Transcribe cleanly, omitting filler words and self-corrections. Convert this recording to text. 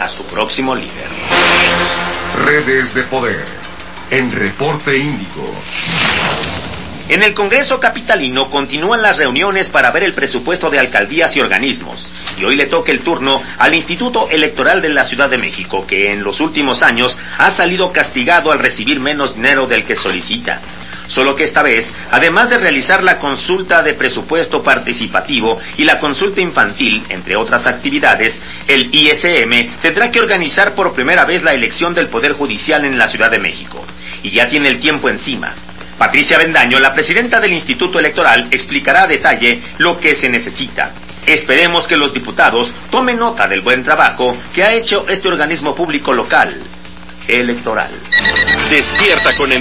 a su próximo líder. Redes de poder. En Reporte Índigo. En el Congreso capitalino continúan las reuniones para ver el presupuesto de alcaldías y organismos, y hoy le toca el turno al Instituto Electoral de la Ciudad de México, que en los últimos años ha salido castigado al recibir menos dinero del que solicita. Solo que esta vez, además de realizar la consulta de presupuesto participativo y la consulta infantil, entre otras actividades, el ISM tendrá que organizar por primera vez la elección del Poder Judicial en la Ciudad de México, y ya tiene el tiempo encima. Patricia Avendaño, la presidenta del Instituto Electoral, explicará a detalle lo que se necesita. Esperemos que los diputados tomen nota del buen trabajo que ha hecho este organismo público local, electoral. Despierta con